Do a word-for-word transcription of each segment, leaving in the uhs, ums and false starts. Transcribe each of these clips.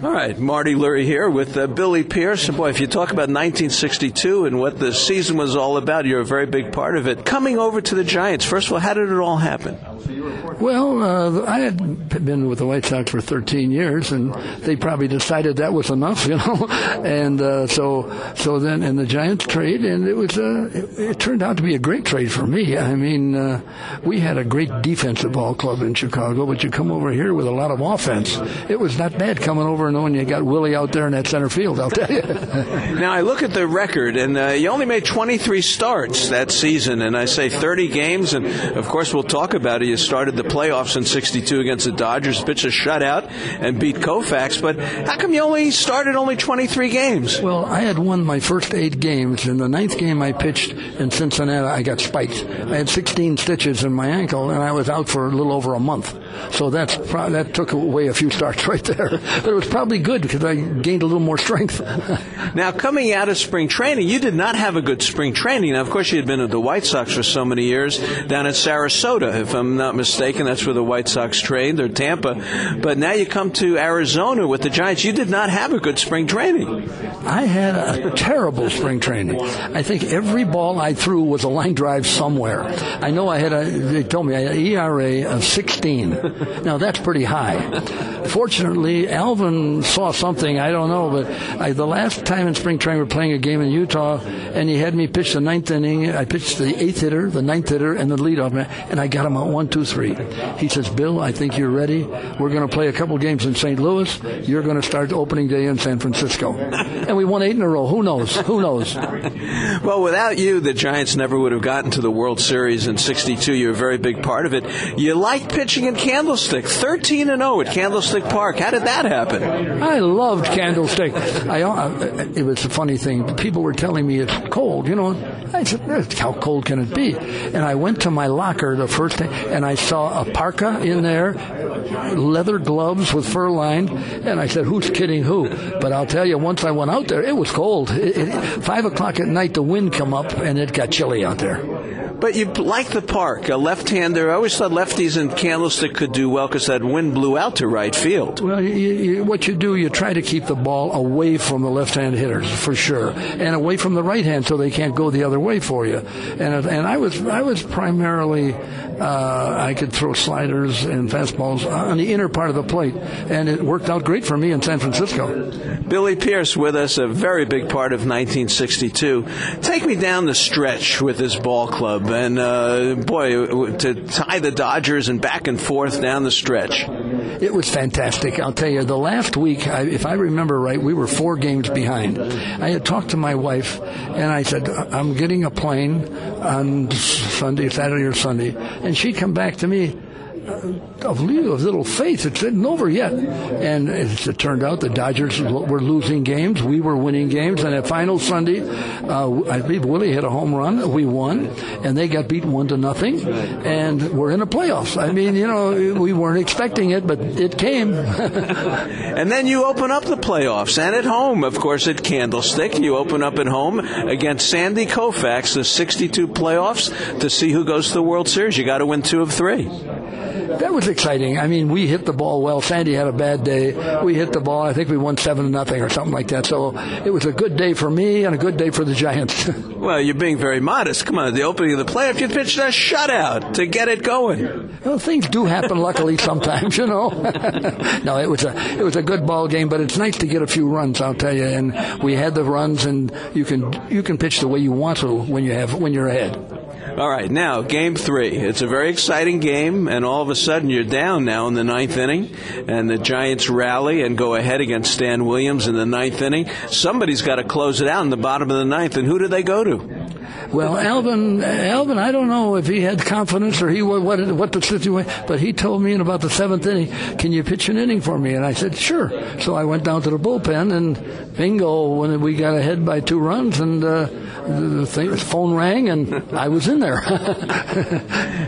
All right, Marty Lurie here with uh, Billy Pierce. Boy, if you talk about nineteen sixty-two and what the season was all about, you're a very big part of it. Coming over to the Giants, first of all, how did it all happen? Well, uh, I had been with the White Sox for thirteen years, and they probably decided that was enough, you know. And uh, so, so then, in the Giants trade, and it was, uh, it, it turned out to be a great trade for me. I mean, uh, we had a great defensive ball club in Chicago, but you come over here with a lot of offense. It was not bad coming over and knowing you got Willie out there in that center field, I'll tell you. Now, I look at the record, and uh, you only made twenty-three starts that season, and I say thirty games, and of course we'll talk about it. You started the playoffs in sixty-two against the Dodgers, pitched a shutout, and beat Koufax, but how come you only started only twenty-three games? Well, I had won my first eight games. In the ninth game I pitched in Cincinnati, I got spiked. I had sixteen stitches in my ankle, and I was out for a little over a month. So that's that took away a few starts right there. But it was probably good because I gained a little more strength. Now, coming out of spring training, you did not have a good spring training. Now, of course, you had been at the White Sox for so many years down at Sarasota, if I'm not mistaken. That's where the White Sox trained, or Tampa. But now you come to Arizona with the Giants. You did not have a good spring training. I had a terrible spring training. I think every ball I threw was a line drive somewhere. I know I had a, they told me I had an E R A of sixteen. Now, that's pretty high. Fortunately, Alvin saw something, I don't know, but I, the last time in spring training we were playing a game in Utah, and he had me pitch the ninth inning. I pitched the eighth hitter, the ninth hitter, and the leadoff man, and I got him out one, two, three. He says, Bill, I think you're ready. We're going to play a couple games in Saint Louis. You're going to start opening day in San Francisco. And we won eight in a row. Who knows? Who knows? Well, without you, the Giants never would have gotten to the World Series in sixty-two. You're a very big part of it. You liked pitching in Candlestick, thirteen and oh at Candlestick Park. How did that happen? I loved Candlestick. I, it was a funny thing. People were telling me it's cold, you know. I said, how cold can it be? And I went to my locker the first day, and I saw a parka in there, leather gloves with fur lined, and I said, who's kidding who? But I'll tell you, once I went out there, it was cold. It, it, five o'clock at night, the wind come up, and it got chilly out there. But you like the park, a left-hander. I always thought lefties in Candlestick could do well because that wind blew out to right field. Well, you, you, what you do, you try to keep the ball away from the left-hand hitters for sure, and away from the right hand so they can't go the other way for you. And and I was I was primarily uh, I could throw sliders and fastballs on the inner part of the plate, and it worked out great for me in San Francisco. Billy Pierce with us, a very big part of nineteen sixty-two. Take me down the stretch with this ball club. And, uh, boy, to tie the Dodgers and back and forth down the stretch. It was fantastic. I'll tell you, the last week, I, if I remember right, we were four games behind. I had talked to my wife, and I said, I'm getting a plane on Sunday, Saturday or Sunday. And she'd come back to me, of little faith. It isn't over yet. And as it turned out, the Dodgers were losing games. We were winning games. And at final Sunday, uh, I believe Willie hit a home run. We won. And they got beat one to nothing. And we're in the playoffs. I mean, you know, we weren't expecting it, but it came. And then you open up the playoffs. And at home, of course, at Candlestick, you open up at home against Sandy Koufax, the sixty-two playoffs, to see who goes to the World Series. You got to win two of three. That was exciting. I mean, we hit the ball well. Sandy had a bad day. We hit the ball. I think we won seven to nothing or something like that. So it was a good day for me and a good day for the Giants. Well, you're being very modest. Come on, at the opening of the playoff, you pitched a shutout to get it going. Well, things do happen, luckily, sometimes, you know. No, it was a it was a good ball game, but it's nice to get a few runs, I'll tell you. And we had the runs, and you can you can pitch the way you want to when you have when you're ahead. All right, now, game three. It's a very exciting game, and all of a sudden you're down now in the ninth inning, and the Giants rally and go ahead against Stan Williams in the ninth inning. Somebody's got to close it out in the bottom of the ninth, and who do they go to? Well, Alvin, Alvin, I don't know if he had confidence or he what what the situation, but he told me in about the seventh inning, can you pitch an inning for me? And I said, sure. So I went down to the bullpen, and bingo, when we got ahead by two runs, and uh, the, thing, the phone rang, and I was in there.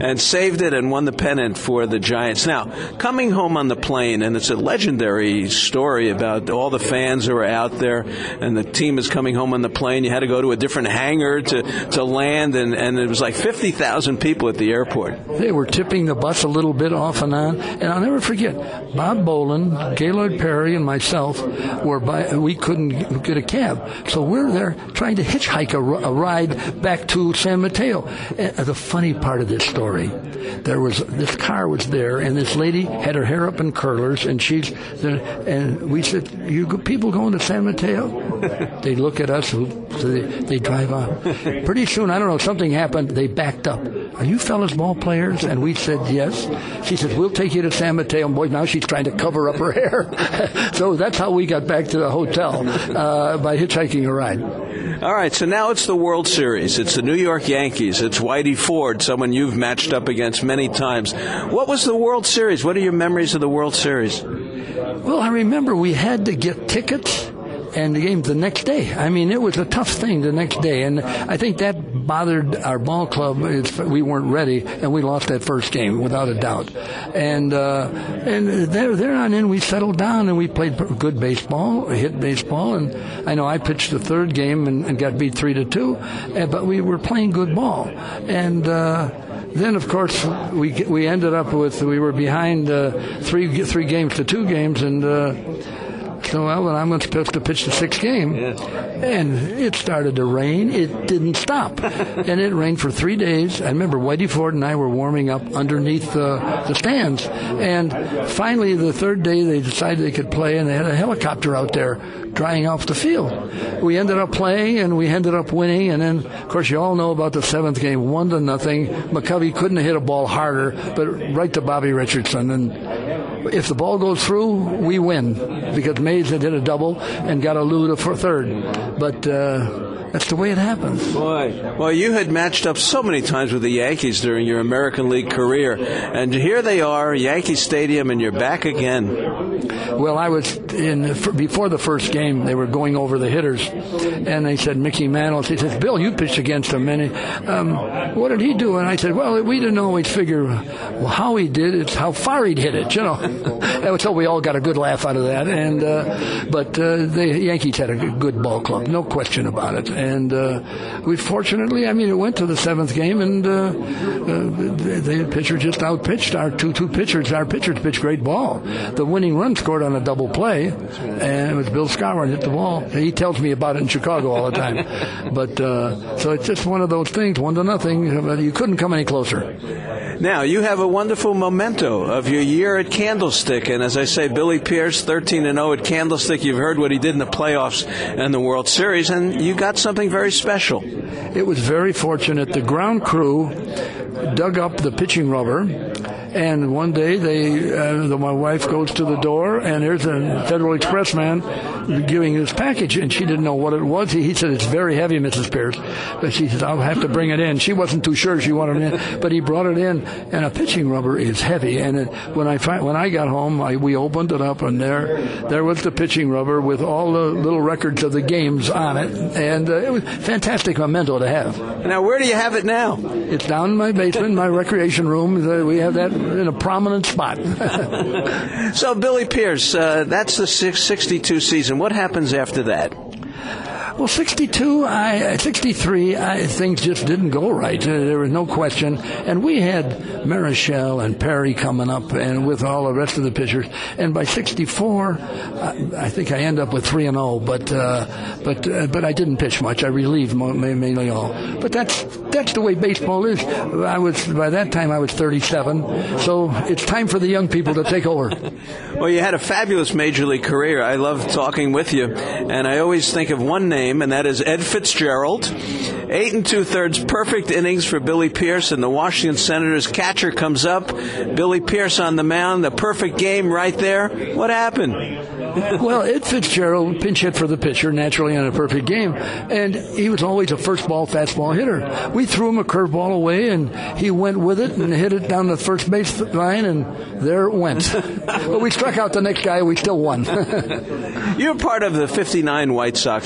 and saved it and won the pennant for the Giants. Now, coming home on the plane, and it's a legendary story about all the fans who are out there, and the team is coming home on the plane. You had to go to a different hangar to, to land, and, and it was like fifty thousand people at the airport. They were tipping the bus a little bit off and on, and I'll never forget, Bob Bolin, Gaylord Perry, and myself were by, we couldn't get a cab, so we're there trying to hitchhike a, a ride back to San Mateo. And the funny part of this story, there was this car was there, and this lady had her hair up in curlers, and she's there, and we said, "You people going to San Mateo?" They look at us, so they, they drive on. Pretty soon, I don't know, something happened. They backed up. "Are you fellas ball players?" And we said yes. She said, "We'll take you to San Mateo." And boy, now she's trying to cover up her hair. So that's how we got back to the hotel, uh, by hitchhiking a ride. All right, so now it's the World Series. It's the New York Yankees. It's Whitey Ford, someone you've matched up against many times. What was the World Series? What are your memories of the World Series? Well, I remember we had to get tickets and the game the next day. I mean, it was a tough thing the next day, and I think that bothered our ball club. It's, we weren't ready, and we lost that first game without a doubt. And uh, and there, there on in, we settled down and we played good baseball, hit baseball, and I know I pitched the third game and, and got beat three to two, but we were playing good ball. And uh, then, of course, we we ended up with we were behind uh, three three games to two games, and. Uh, So, well, I'm supposed to pitch the sixth game, yeah. And it started to rain. It didn't stop, and it rained for three days. I remember Whitey Ford and I were warming up underneath the, the stands, and finally the third day they decided they could play, and they had a helicopter out there drying off the field. We ended up playing, and we ended up winning, and then, of course, you all know about the seventh game, one to nothing. McCovey couldn't hit a ball harder, but right to Bobby Richardson, and if the ball goes through, we win, because Mays had hit a double and got a Lou for third. But uh, that's the way it happens. Boy, well, you had matched up so many times with the Yankees during your American League career, and here they are, Yankee Stadium, and you're back again. Well, I was in before the first game. They were going over the hitters, and they said Mickey Mantle. He says, "Bill, you pitched against him, and um, what did he do?" And I said, "Well, we didn't always figure well, how he did. It's how far he'd hit it, you know." And so we all got a good laugh out of that. And uh, but uh, the Yankees had a good ball club, no question about it. And uh, we fortunately, I mean, it went to the seventh game, and uh, uh, the, the pitcher just outpitched our two two pitchers. Our pitchers pitched great ball. The winning run scored on a double play, and it was Bill Skowron hit the ball. He tells me about it in Chicago all the time. But uh, so it's just one of those things, one to nothing. But you couldn't come any closer. Now, you have a wonderful memento of your year at Candlestick, and as I say, Billy Pierce, thirteen and oh at Candlestick. You've heard what he did in the playoffs and the World Series, and you got something very special. It was very fortunate. The ground crew dug up the pitching rubber, and one day they, uh, the, my wife goes to the door, and there's a Federal Express man giving his package, and she didn't know what it was. He, he said, "It's very heavy, Missus Pierce." But she said, "I'll have to bring it in." She wasn't too sure she wanted it in, but he brought it in, and a pitching rubber is heavy. And it, when I find, when I got home, I, we opened it up, and there there was the pitching rubber with all the little records of the games on it, and uh, it was a fantastic memento to have. Now, where do you have it now? It's down in my basement, my recreation room. We have that in a prominent spot. So, Billy Pierce, uh, that's the sixty-two season. What happens after that? Well, sixty-two, I, sixty-three, I, things just didn't go right. Uh, there was no question. And we had Marichal and Perry coming up, and with all the rest of the pitchers. And by sixty-four, I, I think I end up with three and oh. But uh, but uh, but I didn't pitch much. I relieved mainly all. But that's that's the way baseball is. I was by that time I was thirty-seven. So it's time for the young people to take over. Well, you had a fabulous major league career. I love talking with you, and I always think of one name, and that is Ed Fitzgerald. Eight and two-thirds perfect innings for Billy Pierce, and the Washington Senators catcher comes up. Billy Pierce on the mound, the perfect game right there. What happened? Well, Ed Fitzgerald pinch hit for the pitcher, naturally on a perfect game, and he was always a first ball, fastball hitter. We threw him a curveball away, and he went with it and hit it down the first base line, and there it went. But we struck out the next guy, we still won. You're part of the fifty-nine White Sox as well.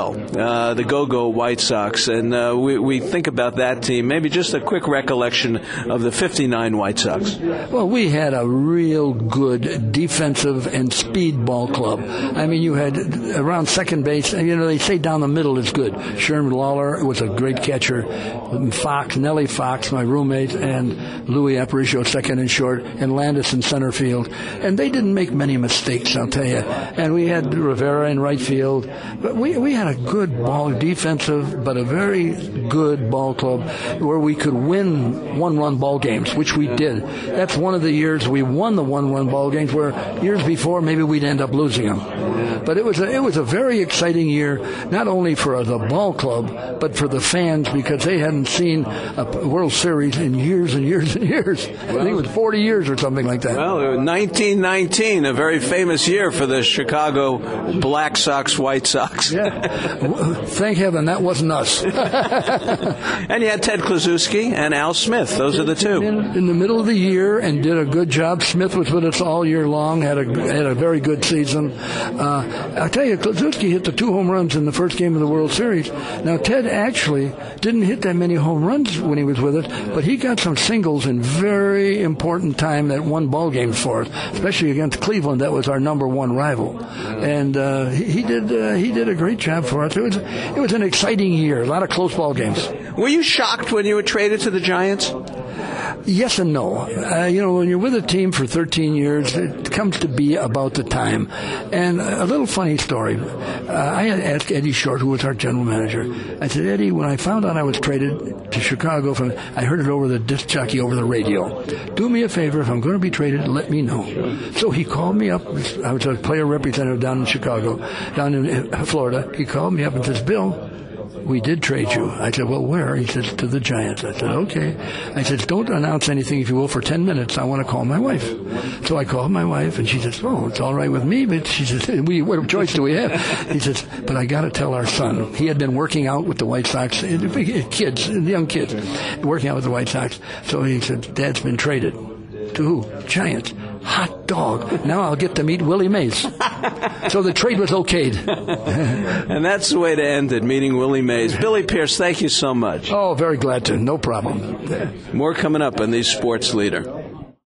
well, uh, the Go-Go White Sox, and uh, we, we think about that team. Maybe just a quick recollection of the fifty-nine White Sox. Well, we had a real good defensive and speed ball club. I mean, you had around second base, you know, they say down the middle is good. Sherman Lawler was a great catcher. Fox, Nellie Fox, my roommate, and Louis Aparicio, second and short, and Landis in center field. And they didn't make many mistakes, I'll tell you. And we had Rivera in right field. But we, we had a good ball, defensive, but a very good ball club where we could win one-run ball games, which we did. That's one of the years we won the one-run ball games, where years before maybe we'd end up losing them. But it was a, it was a very exciting year, not only for the ball club, but for the fans, because they hadn't seen a World Series in years and years and years. Well, I think it was forty years or something like that. Well, nineteen nineteen, a very famous year for the Chicago Black Sox, White Sox. Yeah. Thank heaven that wasn't us. And you had Ted Kluszewski and Al Smith. Those are the two. In, in the middle of the year and did a good job. Smith was with us all year long, had a, had a very good season. Uh, I'll tell you, Kluszewski hit the two home runs in the first game of the World Series. Now, Ted actually didn't hit that many home runs when he was with us, but he got some singles in very important time that won ball games for us, especially against Cleveland. That was our number one rival. And uh, he, he did uh, he did a great job for us. It was, it was an exciting year, a lot of close ball games. Were you shocked when you were traded to the Giants? Yes and no. Uh, you know, when you're with a team for thirteen years, it comes to be about the time. And a little funny story. Uh, I had asked Eddie Short, who was our general manager. I said, Eddie, when I found out I was traded to Chicago, from, I heard it over the disc jockey over the radio. Do me a favor, if I'm going to be traded, let me know. So he called me up. I was a player representative down in Chicago, down in Florida. He called me up and says, Bill, we did trade you. I said, well, where? He says, to the Giants. I said, okay. I said, don't announce anything, if you will, for ten minutes. I want to call my wife. So I called my wife, and she says, oh, it's all right with me, but she says, we, what choice do we have? He says, but I got to tell our son. He had been working out with the White Sox, kids, young kids, working out with the White Sox. So he said, Dad's been traded. To who? Giants. Hot dog. Now I'll get to meet Willie Mays. So the trade was okayed. And that's the way to end it, meeting Willie Mays. Billy Pierce, thank you so much. Oh, very glad to. No problem. More coming up on the Sports Leader.